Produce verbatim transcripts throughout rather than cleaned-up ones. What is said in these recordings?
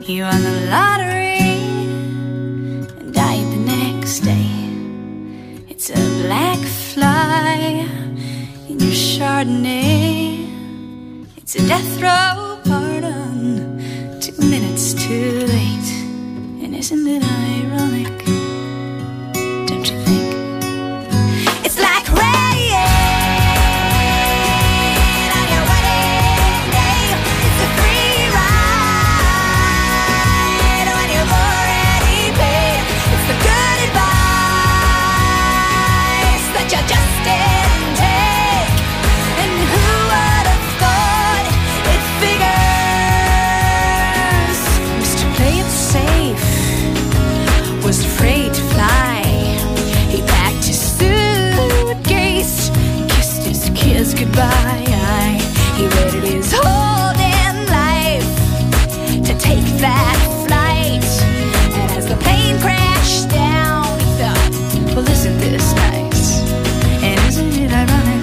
You won the lottery and died the next day. It's a black fly in your Chardonnay. It's a death row pardon, two minutes too late. And isn't it ironic? Don't you think? It's like rain on your wedding day. It's a free ride when you've already paid. It's the good advice that you just didn't take. And who would have thought it figures? Mister Play It Safe was afraid to fly. He packed his suitcase, kissed his kids goodbye. He waited his whole damn life to take that flight. And as the plane crashed down, he thought, well, isn't this nice? And isn't it ironic?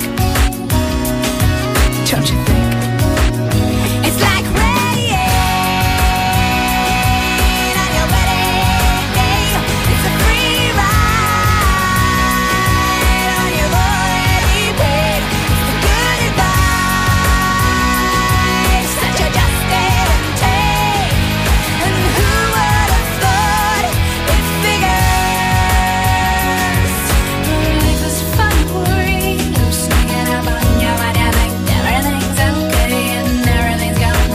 Don't you think? It's like rain on your wedding day. It's a free ride when you've already paid. It's the good advice that you just didn't take. And who would have thought it figures? Life is a funny word. I'm sneaking up on you when you think everything's okay and everything's going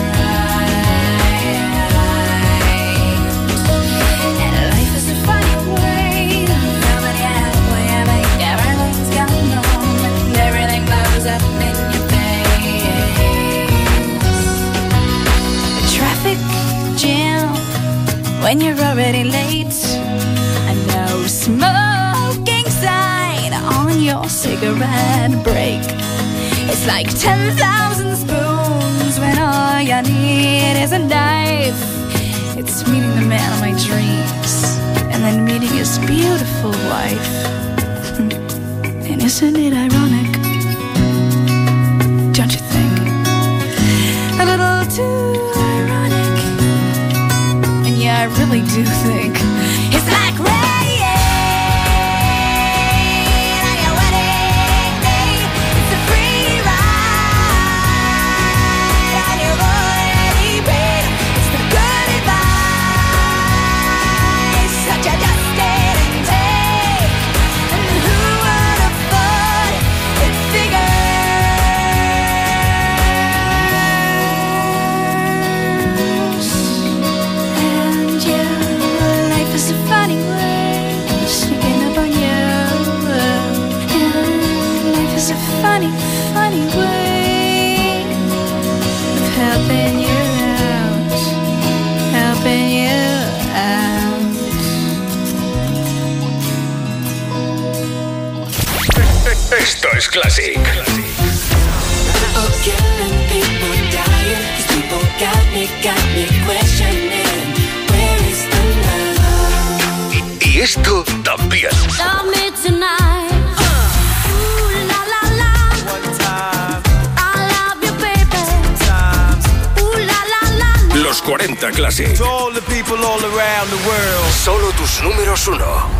right. And life is a funny word. When you're halfway, I think everything's going wrong and everything blows up in your face. A traffic jam when you're already late. A no smoking sign on your cigarette break. It's like ten thousand spoons when all you need is a knife. It's meeting the man of my dreams and then meeting his beautiful wife. And isn't it ironic? Don't you think? A little too ironic. And yeah, I really do think it's like rain on your wedding day. It's a free ride when you've already paid. It's the good advice that you just didn't take. And who would have thought it figures? And yeah, life is a funny way, sneaking up on you. And life is a funny, funny way of helping you out, helping you out. Esto es Classic. Oh, killing people, dying. These people got me, got me questioning. Where is the love? Y esto también. Love me tonight. Ooh, la, la, la. I love you, baby. Ooh, la, la, la, la. Los cuarenta Classic. To all the people all around the world. Solo tus números uno.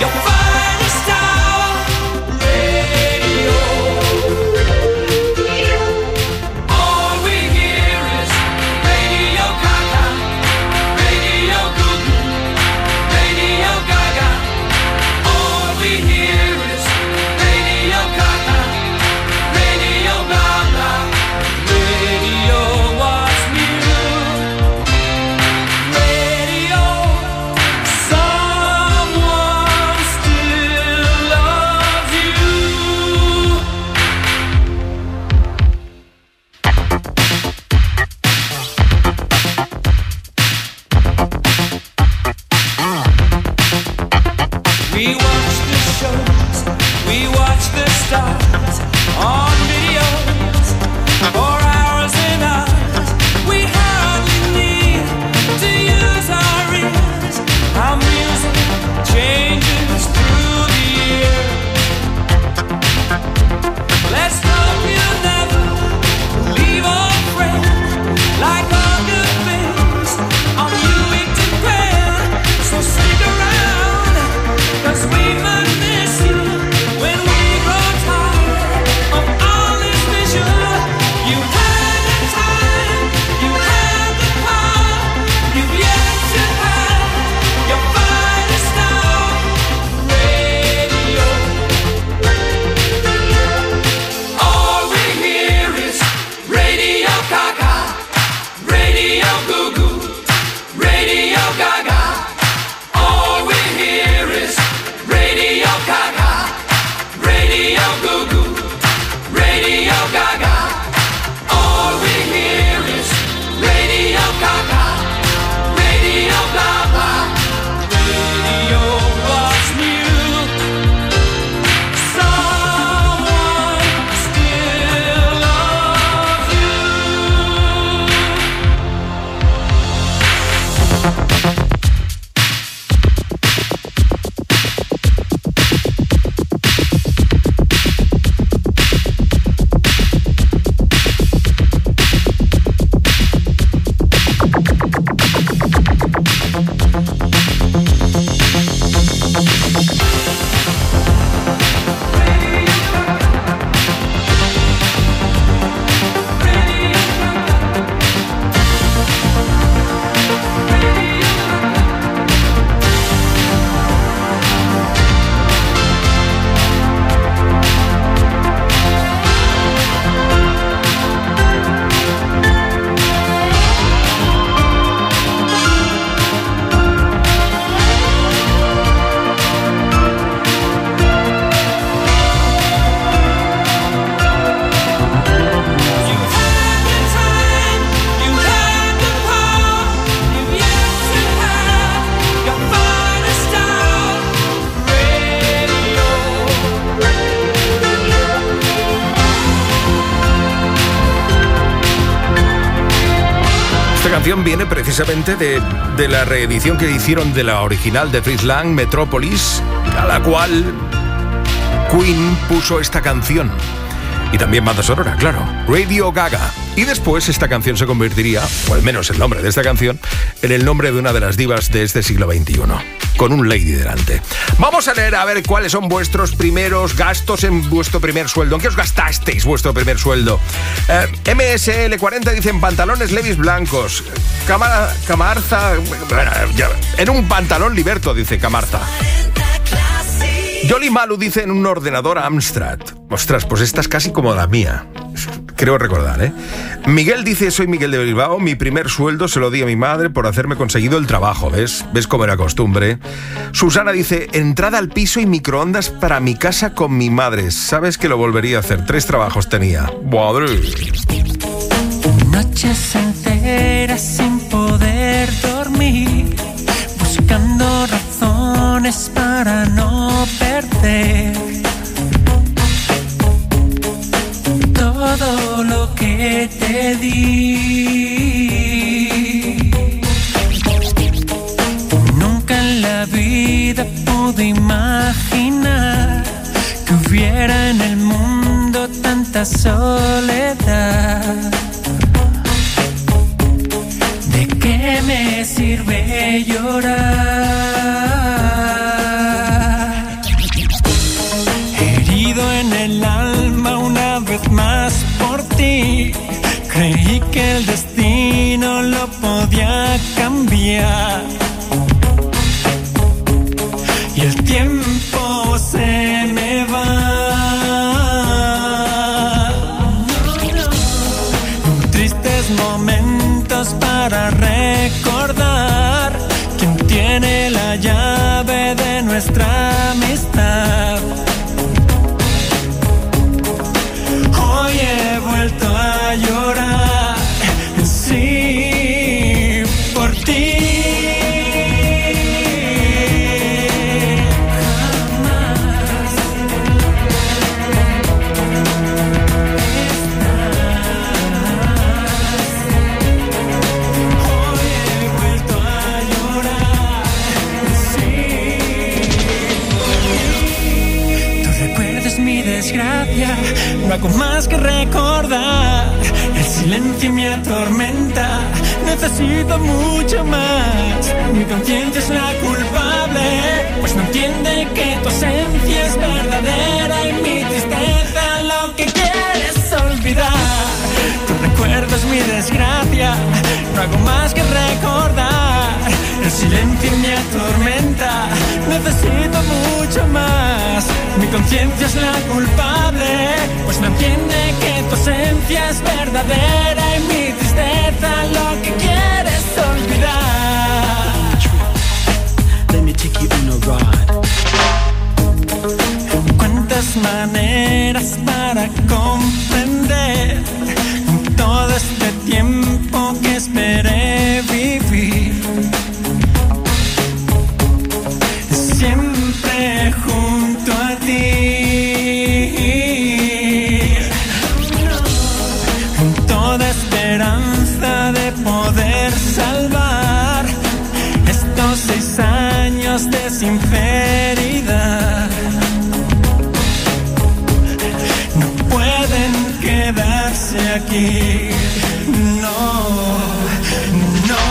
your finest hour. Radio. All we hear is Radio Gaga, Radio Goo Goo, Radio Gaga. All we hear is Radio Gaga, Radio Gaga. Radio what's new. Radio, someone still loves you. We watch the shows, we watch the stars on videos for hours and hours. We hardly need to use our ears. Our music changes through the year. Let's hope you'll never leave our friend. Like all good things, on you it depends. So stick around, 'cause we might miss you when we grow tired of all this vision. You had the time, you had the power, you've yet to have your finest hour. Radio. All we hear is Radio Gaga, Radio Goo Goo, Radio Gaga. All we hear is Radio Gaga, Radio Goo Goo, Radio Gaga. All we hear is Radio Gaga, Radio Gaga. Radio what's new. Someone still loves you. You had the time, you had the power, you've yet to have your finest hour. Radio. Esta canción viene precisamente de, de la reedición que hicieron de la original de Fritz Lang, Metropolis, a la cual Queen puso esta canción. Y también banda sonora, claro, Radio Gaga. Y después esta canción se convertiría, o al menos el nombre de esta canción, en el nombre de una de las divas de este siglo veintiuno, con un lady delante. Vamos a leer a ver cuáles son vuestros primeros gastos en vuestro primer sueldo. ¿En qué os gastasteis vuestro primer sueldo? Eh, M S L cuarenta dicen pantalones Levi's blancos. Camara, Camarza, bueno, ya, en un pantalón Liberto, dice Camarza. Jolly Malu dice en un ordenador Amstrad. Ostras, pues esta es casi como la mía. Creo recordar, ¿eh? Miguel dice, soy Miguel de Bilbao, mi primer sueldo se lo di a mi madre por hacerme conseguido el trabajo, ¿ves? ¿Ves cómo era costumbre? Susana dice, entrada al piso y microondas para mi casa con mi madre. ¿Sabes que lo volvería a hacer? Tres trabajos tenía. ¡Madre! Noches enteras sin poder dormir, buscando razones para no perder todo lo que te di. Nunca en la vida pude imaginar que hubiera en el mundo tanta soledad. ¿De qué me sirve llorar? nuestra amistad. Hoy he vuelto a llorar, sí, por ti. No hago más que recordar, el silencio me atormenta, necesito mucho más. Mi conciencia es la culpable, pues no entiende que tu ausencia es verdadera y mi tristeza lo que quieres olvidar. Tu recuerdo es mi desgracia, no hago más que recordar, el silencio me atormenta, necesito mucho más. Mi conciencia es la culpable, pues no entiende que tu ausencia es verdadera y mi tristeza lo que quieres olvidar. Let me take you on a ride. ¿Cuántas maneras para comprender todo este tiempo que esperé vivir? Siempre junto a ti, toda esperanza de poder salvar estos seis años de sinceridad. No pueden quedarse aquí, no, no.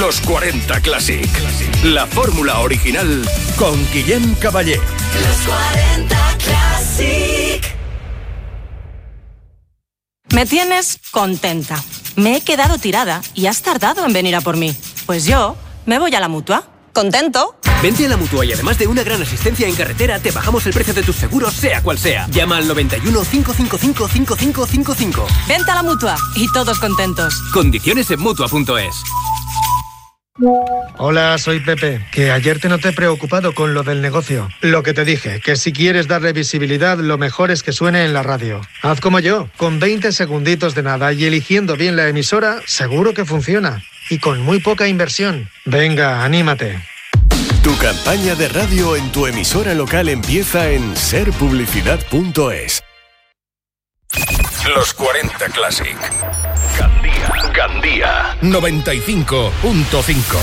Los cuarenta Classic. La fórmula original con Guillem Caballé. Los cuarenta Classic. Me tienes contenta. Me he quedado tirada y has tardado en venir a por mí. Pues yo me voy a la Mutua. ¿Contento? Vente a la Mutua y además de una gran asistencia en carretera, te bajamos el precio de tus seguros, sea cual sea. Llama al noventa y uno, cinco cinco cinco, cinco cinco cinco cinco. Vente a la Mutua y todos contentos. Condiciones en Mutua punto es. Hola, soy Pepe, que ayer te noté preocupado con lo del negocio. Lo que te dije, que si quieres darle visibilidad, lo mejor es que suene en la radio. Haz como yo, con veinte segunditos de nada y eligiendo bien la emisora, seguro que funciona. Y con muy poca inversión. Venga, anímate. Tu campaña de radio en tu emisora local empieza en ser publicidad punto es. Los cuarenta Classic. Gandía. Gandía. noventa y cinco punto cinco.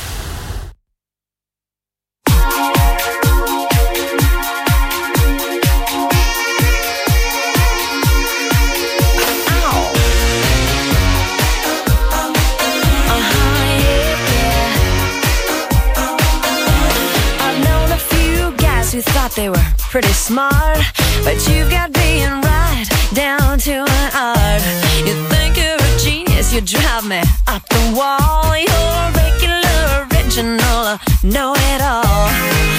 Who thought they were pretty smart, but you got being right down to an art. You think you're a genius, you drive me up the wall. You're regular, original, know-it-all.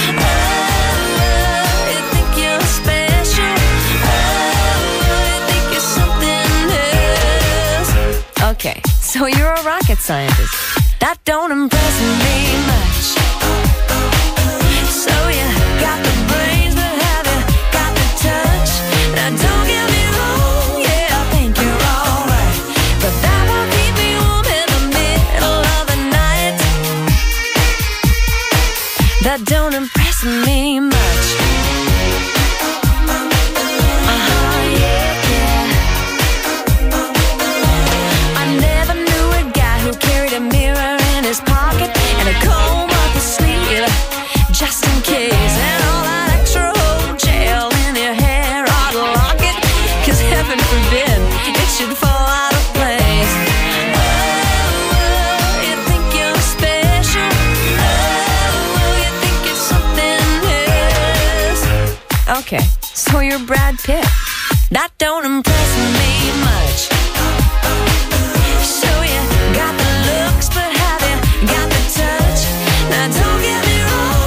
Oh, you think you're special. Oh, you think you're something else. Okay, so you're a rocket scientist. That don't impress me much. So you got the brains, but have you got the touch? Now don't get me wrong, yeah, I think you're alright, but that won't keep me warm in the middle of the night. That don't impress me much. Uh-huh, yeah, yeah. I never knew a guy who carried a mirror in his pocket and a comb up his sleeve, just in case, and all that extra old gel in your hair, I'd lock it, cause heaven forbid it should fall out of place. Oh, you think you're special. Oh, you think you're something else. Okay, so you're Brad Pitt. That don't impress me much. So you got the looks, but have you got the touch? Now don't get me wrong,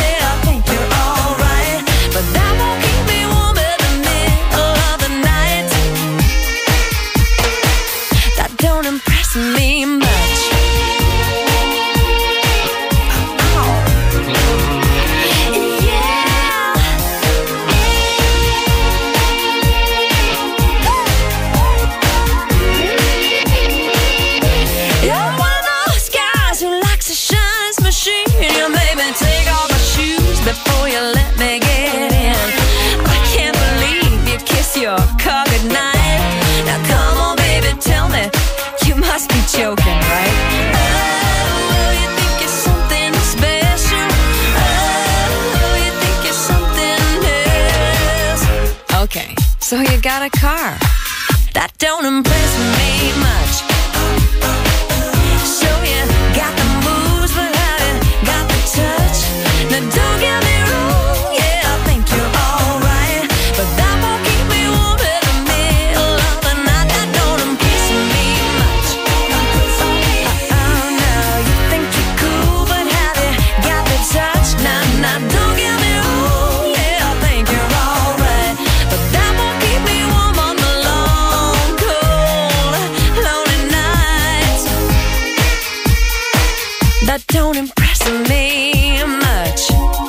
but that won't keep me warm in the middle of the night. That don't impress me much. Oh. Yeah. You're one of those guys who likes a shines machine. You made me take off my shoes before you let me get your car goodnight. Now come on, baby, tell me, you must be joking, right? Oh, you think you're something special. Oh, you think you're something else. Okay, so you got a car. That don't impress me much. So you got the moves, but have you got the touch? Now don't get me wrong, yeah, I think you're alright, but that won't keep me warm in the middle of the night. That don't impress me much. Oh no, you think you're cool, but have you got the touch? Now, now don't get me wrong, yeah, I think you're alright, but that won't keep me warm on the long, cold, lonely nights. That don't impress me much.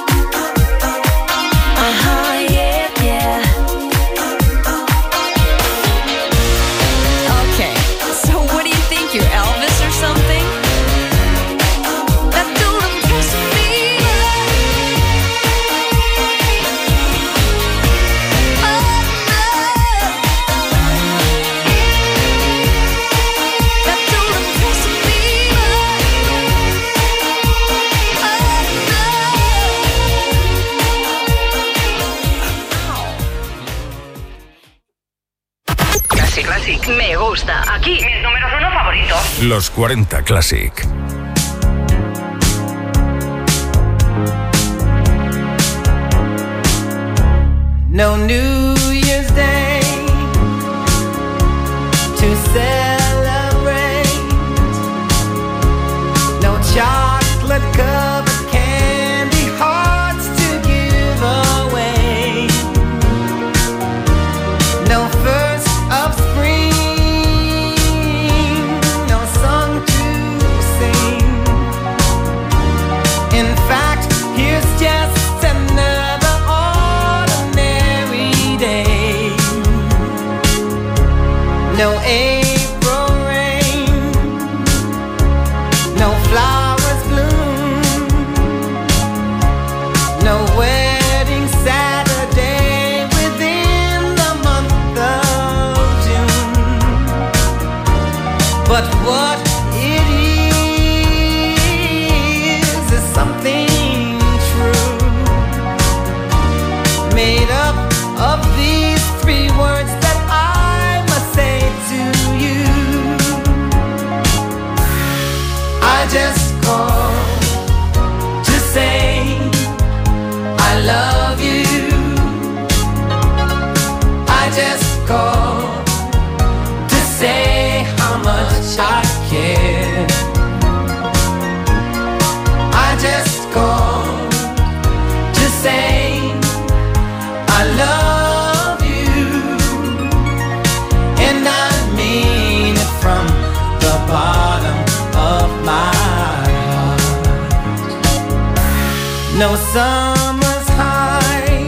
Uh-huh, yeah, yeah. Okay, so what do you think, you're Elvis or something? That don't impress me. Oh, no. That don't impress me. Classic, Classic, me gusta. Aquí, mis números uno favoritos. Los cuarenta Classic. No New Year's Day to celebrate. No chocolate covered candy hearts to give away. No first of spring, no song to sing. In fact, here's just another ordinary day. No April rain, no flowers bloom, no wedding Saturday within the month of June. But what it is is something true, made up of these three words that I must say to you. I just called to say I love you. I just called to say how much I care. I just called to say I love you, and I mean it from the bottom of my heart. No summer's high,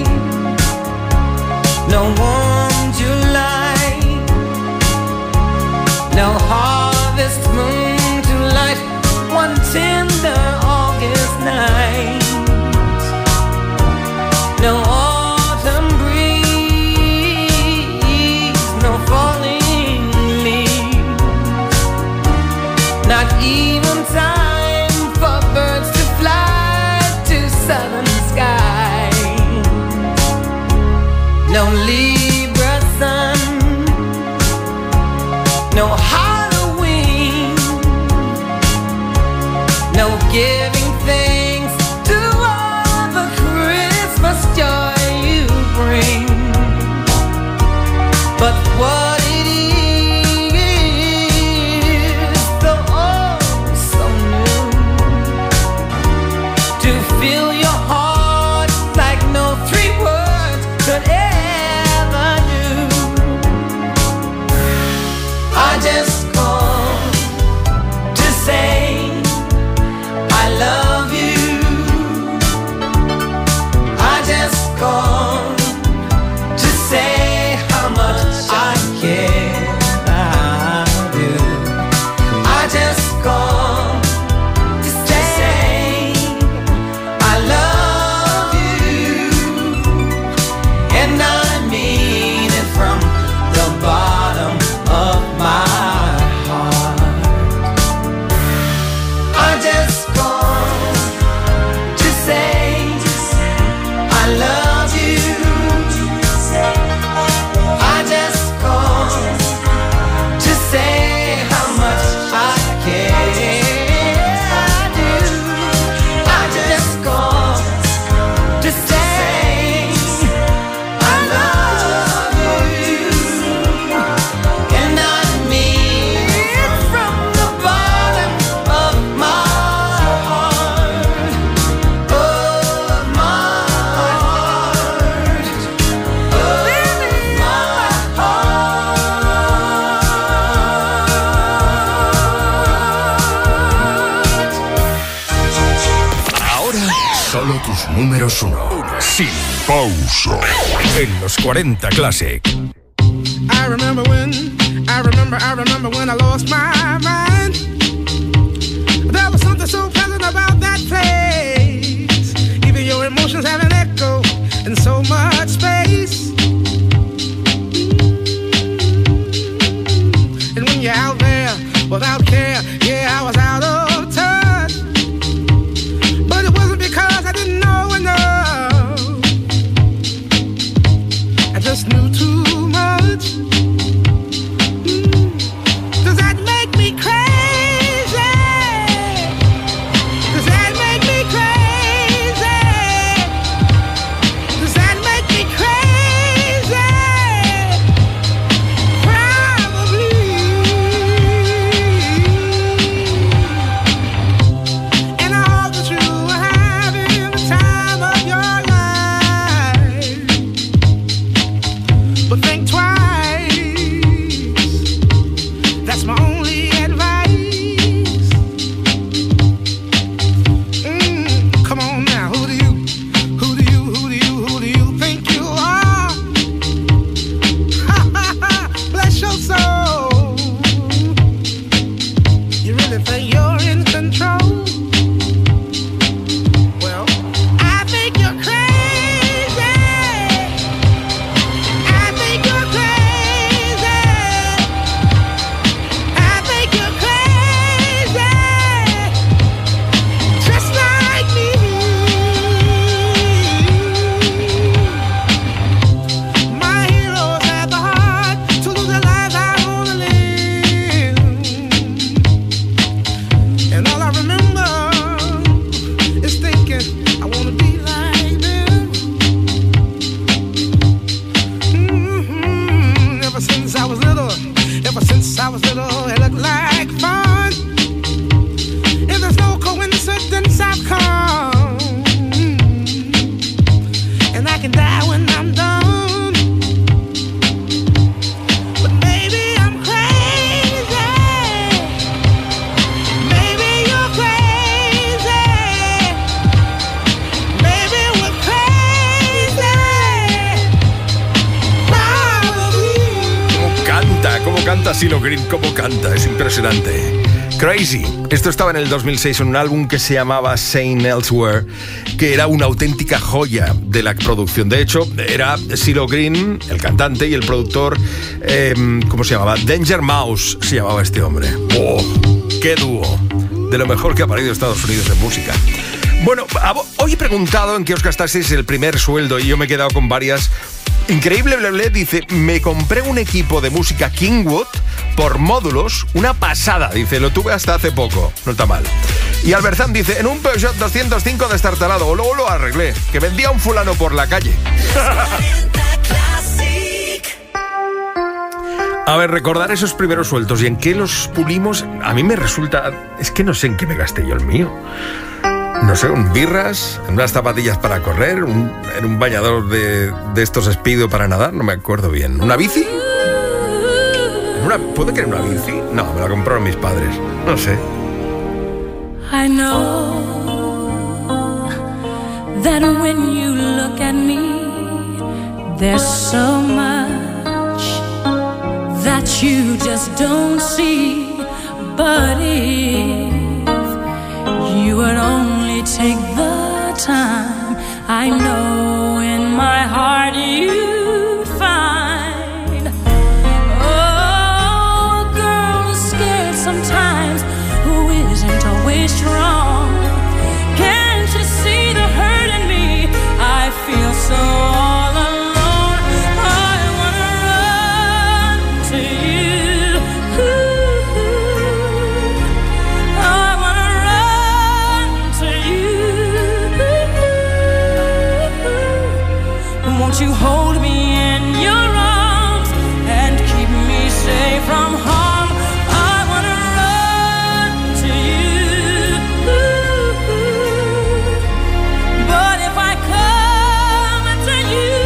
no warm July, no harvest moon to light one tender August night. No autumn breeze, no falling leaves, not even time for birds to fly to southern skies. No Libra sun, no Halloween, no giving thanks to all the Christmas joy you bring. But what it is, though oh so new, to fill your heart like no three words could ever do. I just called to say I love you. I just called to say how much I care. I do. I just called to say I love you, and I mean it from the bottom of my heart. I just called to say I love you. I just called to say how much I care. I do. I just called to say I love you, and I mean it from the bottom of my heart, of my heart, of my Ahora, solo tus números uno. Sin pausa. En los cuarenta Classic. I remember when, I remember, I remember when I lost my mind. There was something so pleasant about that place. Even your emotions have an echo in so much space. And when you're out there without care, yeah, I was out of touch. But it wasn't because I didn't know enough. I just knew too much. Does that make me crazy? Does that make me crazy? Does that make me crazy? I was little, it looked like fun. If there's no coincidence, I've come, and I can die when I'm done. But maybe I'm crazy. Maybe you're crazy. Maybe we're crazy. ¿Cómo canta? ¿Cómo canta Silo Green? ¿Cómo canta? Es impresionante. Crazy. Esto estaba en el dos mil seis en un álbum que se llamaba Saint Elsewhere, que era una auténtica joya de la producción. De hecho, era Silo Green, el cantante, y el productor, eh, ¿cómo se llamaba? Danger Mouse se llamaba este hombre. ¡Oh! ¡Qué dúo! De lo mejor que ha parido Estados Unidos en música. Bueno, hoy he preguntado en qué os gastasteis el primer sueldo y yo me he quedado con varias. Increíble, ble, ble, dice, me compré un equipo de música Kingwood por módulos, una pasada, dice, lo tuve hasta hace poco, no está mal. Y Alberzán dice, en un Peugeot doscientos cinco destartalado, luego lo arreglé, que vendía un fulano por la calle. A ver, recordar esos primeros sueldos y en qué los pulimos, a mí me resulta, es que no sé en qué me gasté yo el mío. No sé, un birras, en unas zapatillas para correr, un, en un bañador de, de estos Speedo para nadar, no me acuerdo bien. ¿Una bici? ¿En una, ¿Puede que en una bici? No, me la compraron mis padres, no sé. I know that when you look at me, there's so much that you just don't see. But if you would only take the time, I know in my heart you'd find. Oh, a girl is scared sometimes who isn't always strong. Can't you see the hurt in me? I feel so all alone. I wanna run to you. Ooh, I wanna run to you. Won't you hold me in your arms and keep me safe from harm? I wanna run to you. But if I come to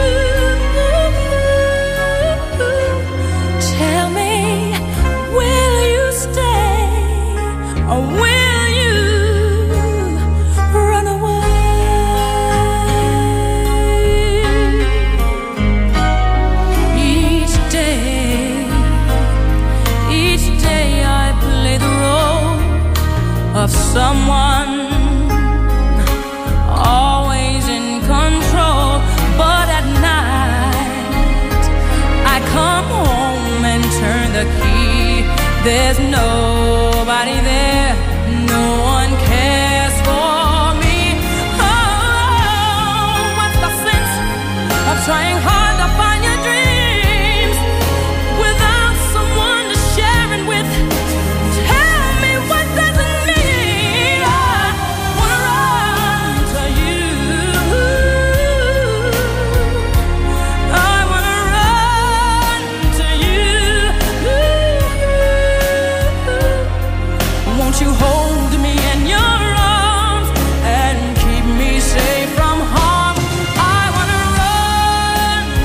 you, tell me, will you stay or will you run away? Each day, each day I play the role of someone always in control. But at night I come home and turn the key. There's nobody there, no one cares for me. Oh, what's the sense of trying hard to find your dreams without someone to share it with? Tell me, what does it mean? I wanna run to you. I wanna run to you. Won't you hold me in your arms and keep me safe from harm? I wanna run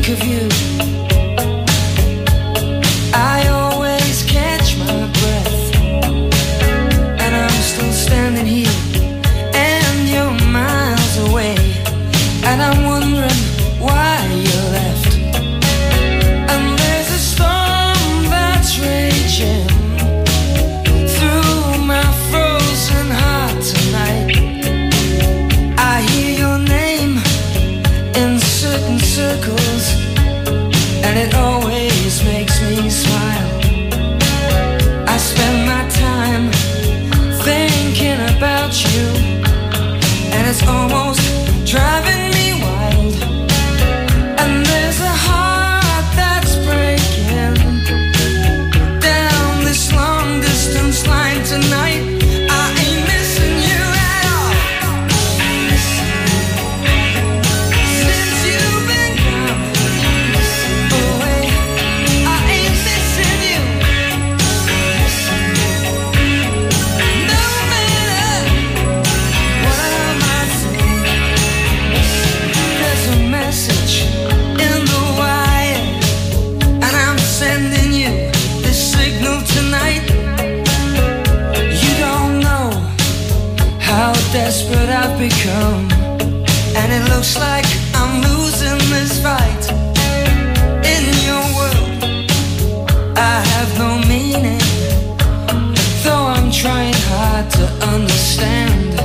think of you, I always catch my breath, and I'm still standing here, and you're miles away, and I'm wondering why you left. And there's a storm that's raging through my frozen heart tonight. I hear your name in certain circles, and it always makes me smile. I spend my time thinking about you, and it's almost driving me wild. And there's a heart that's breaking down this long distance line tonight. I ain't missing you at all. Since you've been gone away, I ain't missing you. No matter what I might say, there's a message in the wire, and I'm sending you this signal tonight. You don't know how desperate I've become, and it looks like I'm losing this fight. In your world, I have no meaning, though I'm trying hard to understand.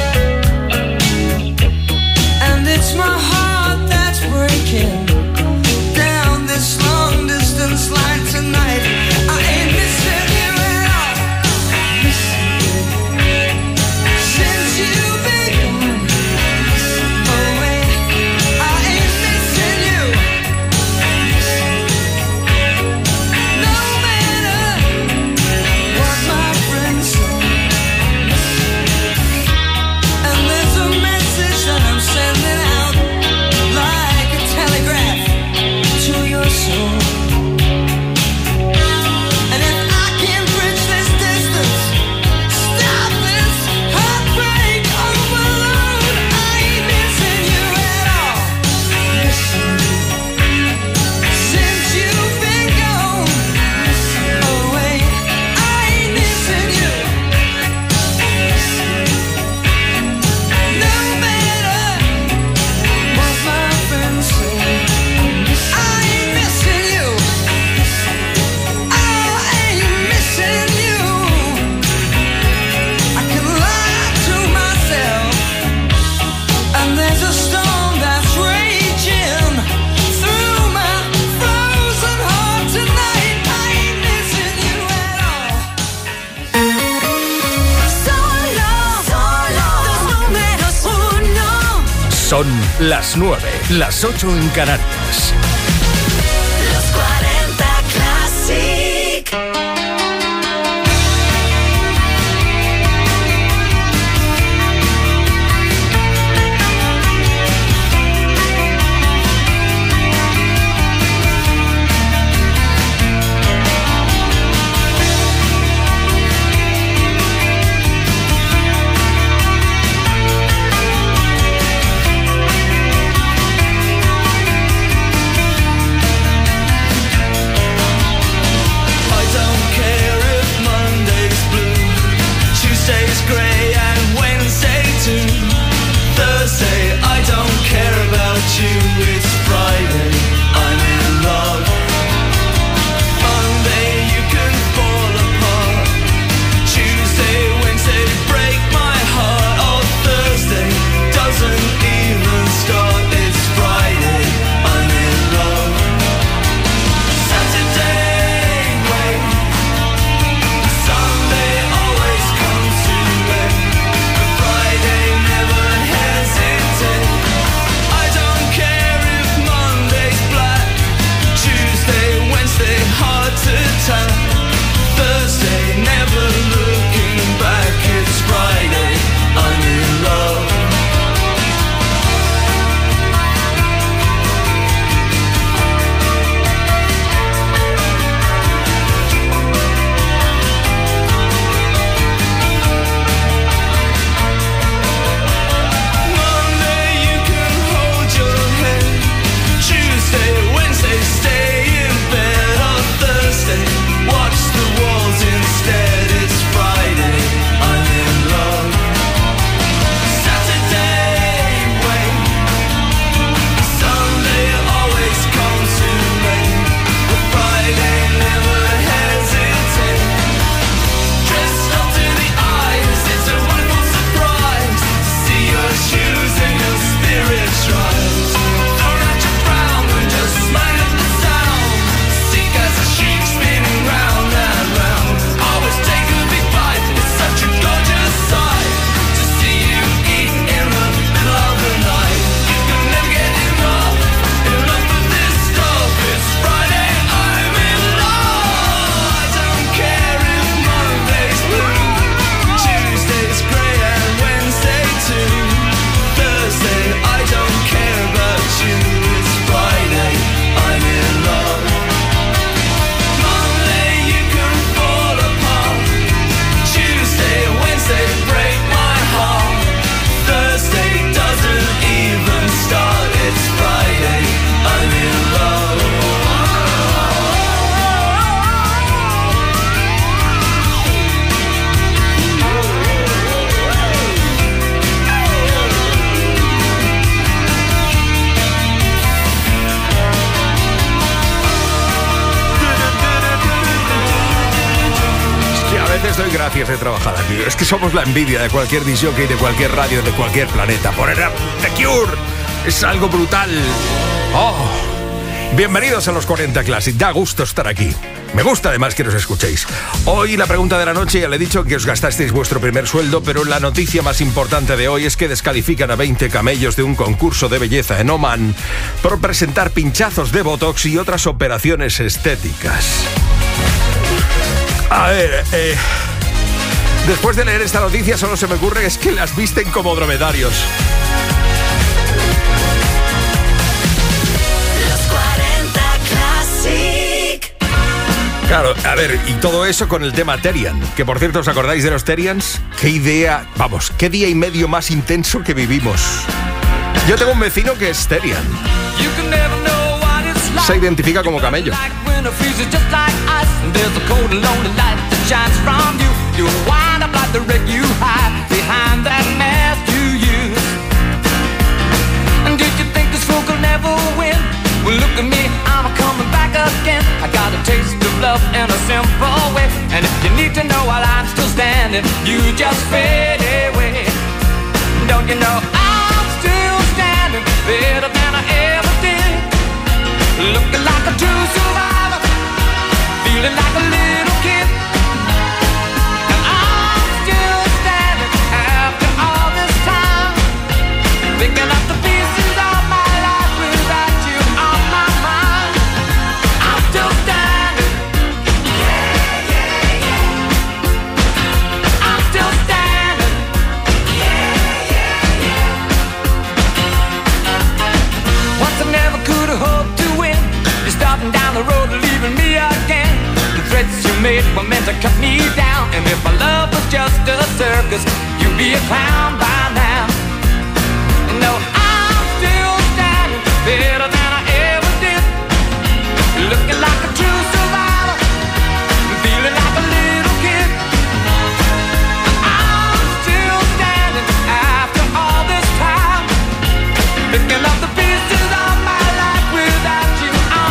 And it's my heart that's breaking down this long distance line tonight. I ain't missing you at all. Since you've been gone away, I ain't missing you. No matter what my friends say. And there's a message that I'm sending out like a telegraph to your soul. And if I can bridge this distance, stop this heartbreak overload, I ain't missing you at all. Since you've been gone away, I ain't missing you. No matter what my friends say, I ain't missing you. I ain't missing you. I can lie to myself, and there's a storm that's raging through my frozen heart tonight. I ain't missing you at all. Solo, solo, los números uno. Son las nueve, las ocho en Canarias. Los cuarenta Classic. I veces doy gracias de trabajar aquí. Es que somos la envidia de cualquier disc jockey, de cualquier radio, de cualquier planeta. Poner a The Cure es algo brutal. Oh, bienvenidos a los cuarenta Classic. Da gusto estar aquí. Me gusta además que nos escuchéis. Hoy la pregunta de la noche, ya le he dicho que os gastasteis vuestro primer sueldo, pero la noticia más importante de hoy es que descalifican a veinte camellos de un concurso de belleza en Oman por presentar pinchazos de botox y otras operaciones estéticas. A ver, eh, después de leer esta noticia solo se me ocurre es que las visten como dromedarios. Claro, a ver, y todo eso con el tema Terian, que por cierto, ¿os acordáis de los Terians? Qué idea, vamos, qué día y medio más intenso que vivimos. Yo tengo un vecino que es Terian. Se identifica como camello. Well, look at me, I'm coming back again. I got a taste of love in a simple way. And if you need to know while I'm still standing, you just fade away. Don't you know I'm still standing better than I ever did? Looking like a true survivor, feeling like a little kid. And I'm still standing after all this time, picking up the pieces of my life without you. Down the road, leaving me again. The threats you made were meant to cut me down. And if my love was just a circus, you'd be a clown by now. No, I'm still standing better than I ever did. Looking like a true survivor, feeling like a little kid. I'm still standing after all this time, picking up the pieces of my life without you.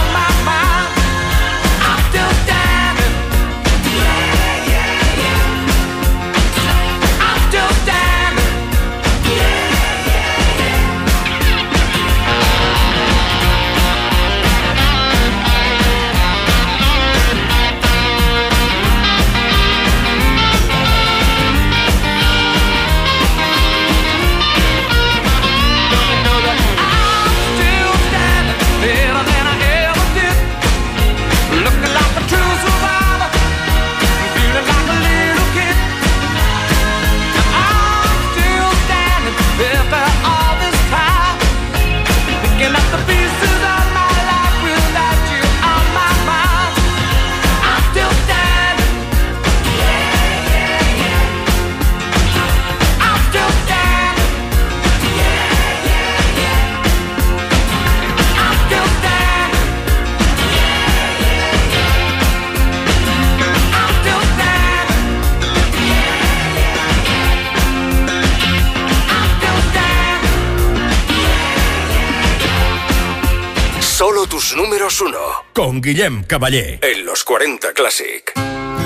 Solo tus números uno. Con Guillem Caballé. En los cuarenta Classic.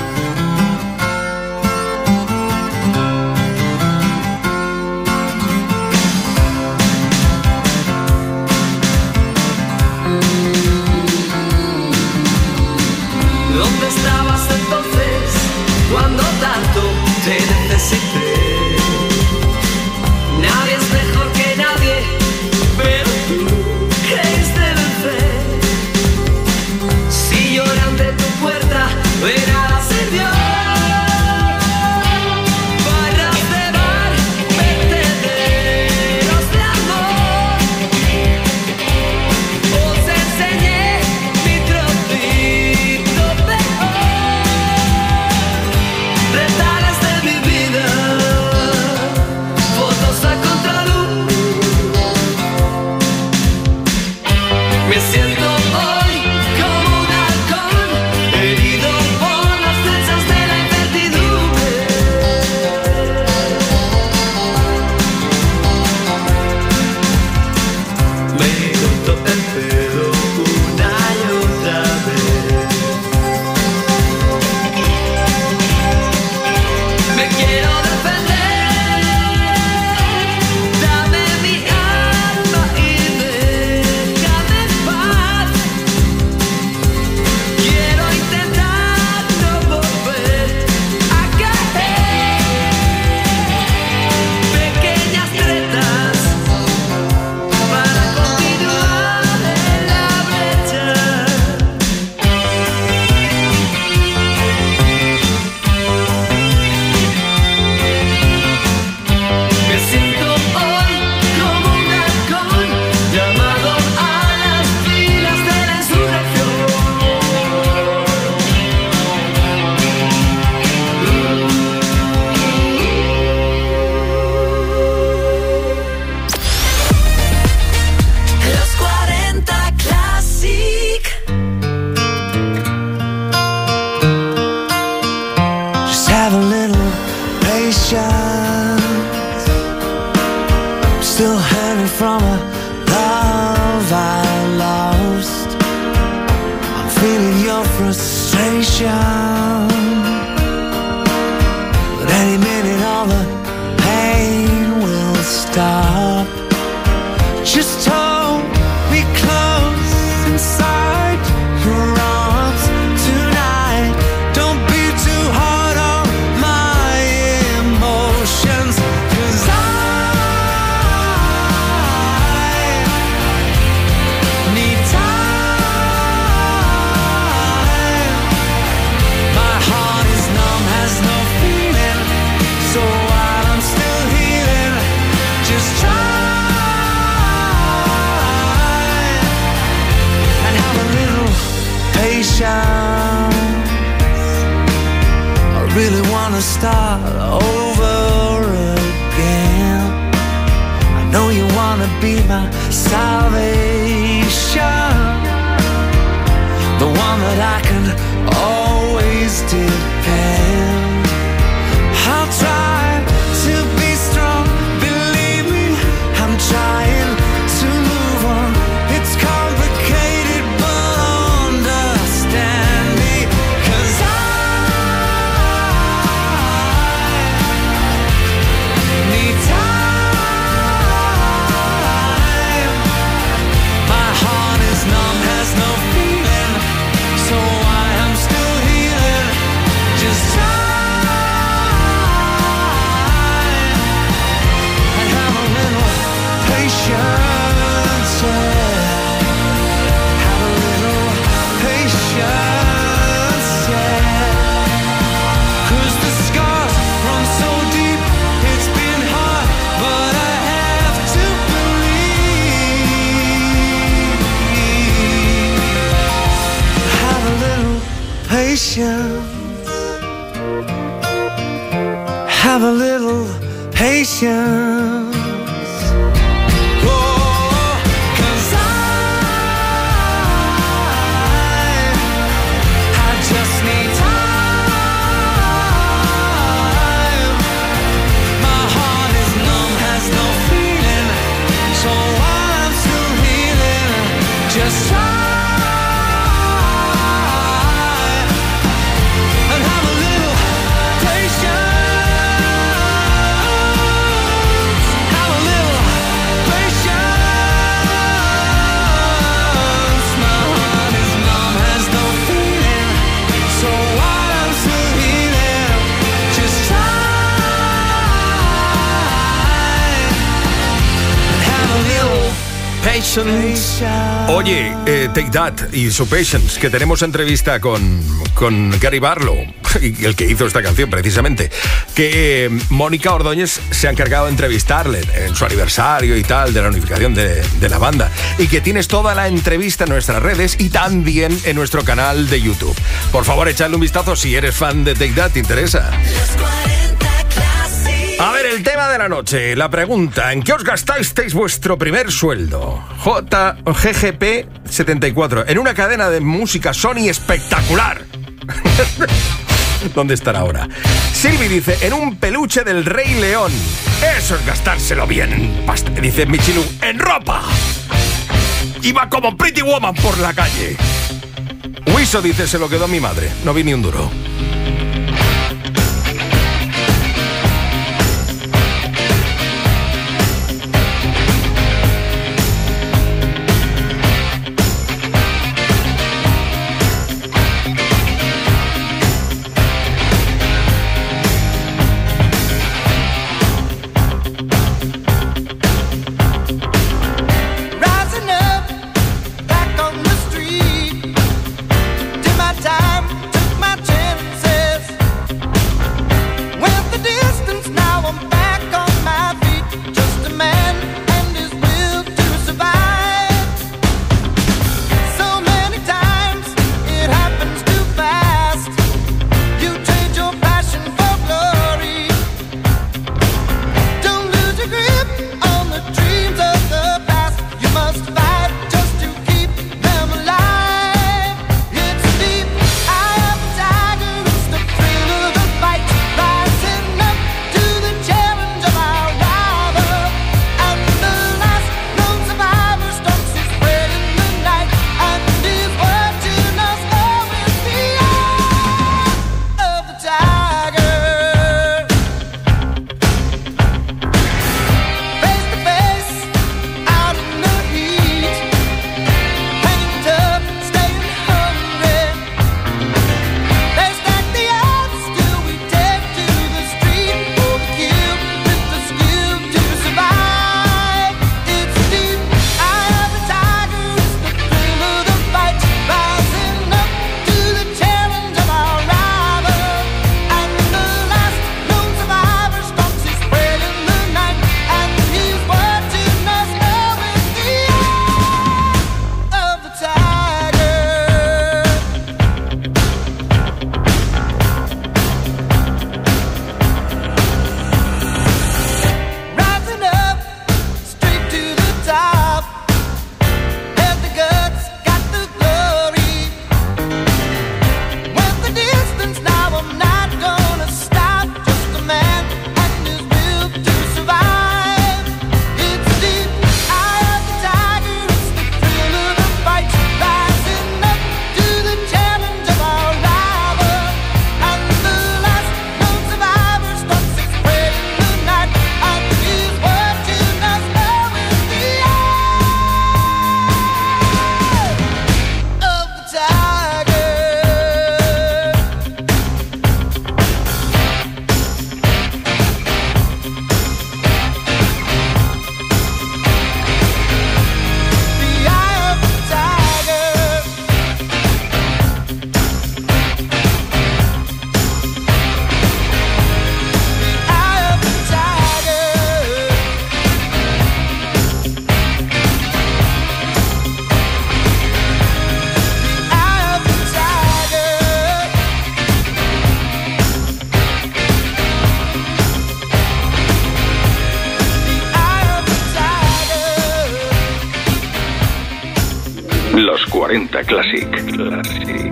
¿Dónde estabas entonces cuando tanto te necesité? Nadie es mejor que nadie, pero tú creíste vencer. Si lloran de tu puerta, de nada sirvió. Barras de bar, vertederos de amor. Os enseñé mi trocito peor. Retales de mi vida. Have a little patience. I'm still hanging from a love I lost. I'm feeling your frustration, but any minute all the pain will stop. Just hold me close inside your arms tonight. Don't be too hard on my emotions, 'cause I need time. My heart is numb, has no feeling, so while I'm still healing, just try and have a little patience. I really wanna start over again. I know you wanna be my salvation, the one that I can always depend. I'll try to be strong, believe me, I'm trying to move on. It's complicated, but understand me, 'cause I need time. My heart is numb, has no feeling, so I am still healing. Just try and have a little patience, yeah. Have a little patience, yeah. 'Cause the scars run so deep, it's been hard, but I have to believe. Have a little patience. Have a little patience. Oh, 'cause I, I just need time. My heart is numb, has no feeling, so I'm still healing. Just try and have a little patience. Have a little patience. My heart is numb, has no feeling, so I'm still healing. Just try and have a little Patience. Oye, eh, Take That y su Patience, que tenemos entrevista con, con Gary Barlow, el que hizo esta canción precisamente, que eh, Mónica Ordóñez se ha encargado de entrevistarle en su aniversario y tal, de la unificación de, de la banda, y que tienes toda la entrevista en nuestras redes y también en nuestro canal de YouTube. Por favor, echadle un vistazo si eres fan de Take That, ¿te interesa? A ver, el tema de la noche, la pregunta: ¿en qué os gastasteis vuestro primer sueldo? J G G P setenta y cuatro, en una cadena de música Sony espectacular. ¿Dónde estará ahora? Silvi dice, en un peluche del Rey León. Eso es gastárselo bien. Pasta, dice Michilu, en ropa. Iba como Pretty Woman por la calle. Wiso dice, se lo quedó mi madre, no vi ni un duro. Rising up, back on the street. Did my time, took my chances. cuarenta Classic. Classic.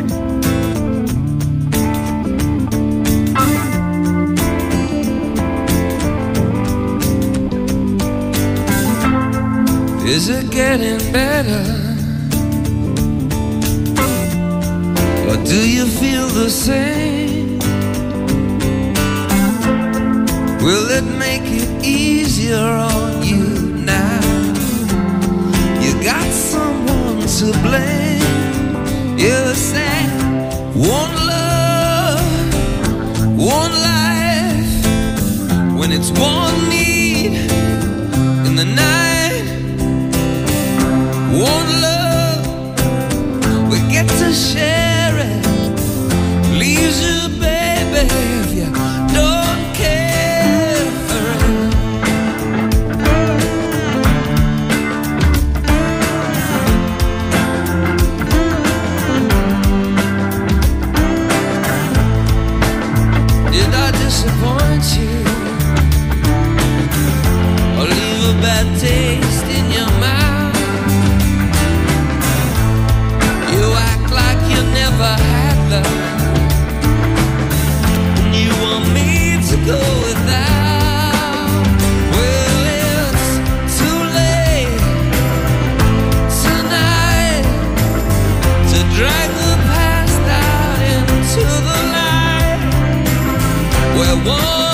Is it getting better? Or do you feel the same? Will it make it easier on you now? You got someone to blame. You say one love, one life. When it's one need in the night, one love, we get to share it. Leaves you, baby, if you don't care for it. Did I disappoint you? Or leave a bad taste in your mouth? Never had love, and you want me to go without. Well, it's too late tonight to drag the past out into the light where one